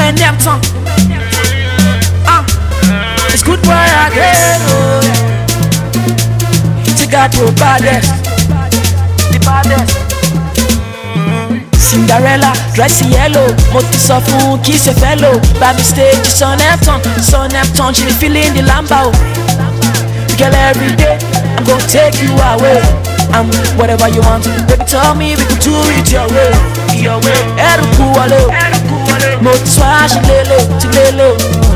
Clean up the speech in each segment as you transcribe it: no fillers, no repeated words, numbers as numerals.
man Neptune. It's good boy again, oh yeah. Take out your baddest, the baddest. Cinderella, dressing yellow. Mo ti sọ fún kí ṣe fellow. By mistake, son Neptune, she be feeling the lamba, oh. Girl, every day, I'm gonna take you away. Whatever you want, baby, tell me we can do it your way. Your way, Eruku wale, mo ti sọ àṣìlélẹ̀,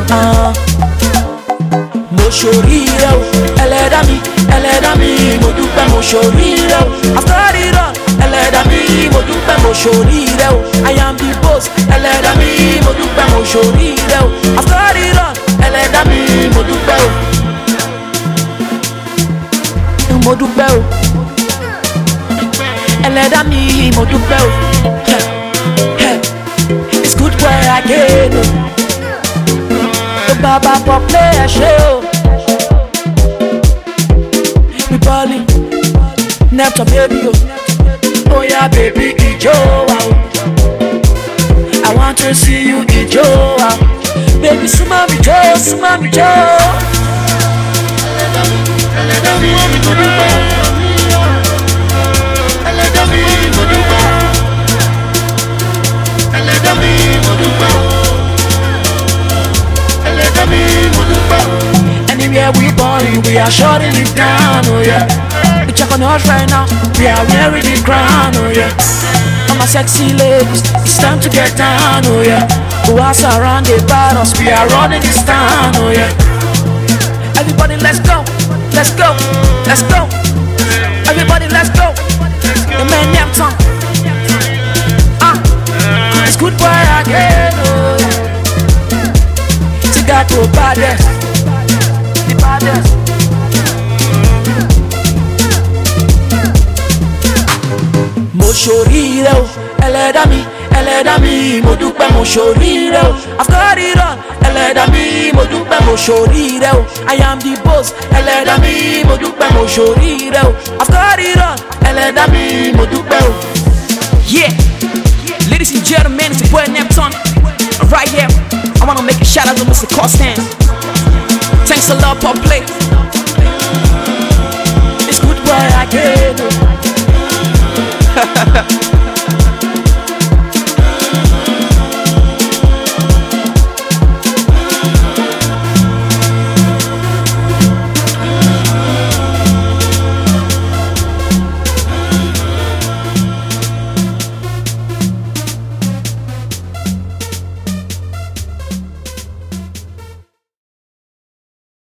mo ṣoríire o, ẹlẹ́dàá mi, mo dúpẹ́ mo ṣoríire o. After it all, ẹlẹ́dàá mi, mo dúpẹ́ mo ṣoríire o. I am the boss, ẹlẹ́dàá mi, mo dúpẹ́ mo ṣoríire o. After it all, ẹlẹ́dàá mi, mo dúpẹ́ o. Mo dúpẹ́ o, ẹlẹ́dàá mi, mo dúpẹ́ o. It's good boy again o. Baba pop play a show. We ballin', Neptune baby oh. Oh yeah baby, ijo wow. I want to see you ijo wow. Baby suma mi jo. Ẹlẹ́dàá mi, mo dúpẹ́. Ẹlẹ́dàá mi, mo dúpẹ́. Ẹlẹ́dàá mi, mo dúpẹ́. Ẹlẹ́dàá mi, mo dúpẹ́. Anywhere we ballin', we are shutting it down, oh yeah. You check on us right now, we are wearing the crown, oh yeah. All my sexy ladies, it's time to get down, oh yeah. Who are surrounded by us, we are running this town, oh yeah. Everybody, let's go. Let's go. Everybody, let's go. The man Neptune. It's good boy again, oh yeah. Take out your baddest, the baddest. Mo ṣoríire o, ẹlẹ́dàá mi, mo dúpẹ́ mo ṣoríire o. After it all, ẹlẹ́dàá mi, mo dúpẹ́ mo ṣoríire o. I am the boss, ẹlẹ́dàá mi, mo dúpẹ́ mo ṣoríire o. After it all, ẹlẹ́dàá mi, mo dúpẹ́ o. Yeah, ladies and gentlemen, it's your boy Neptune. Right here, I wanna make a shout out to Mr. Costan. Thanks a lot for play. It's good boy again.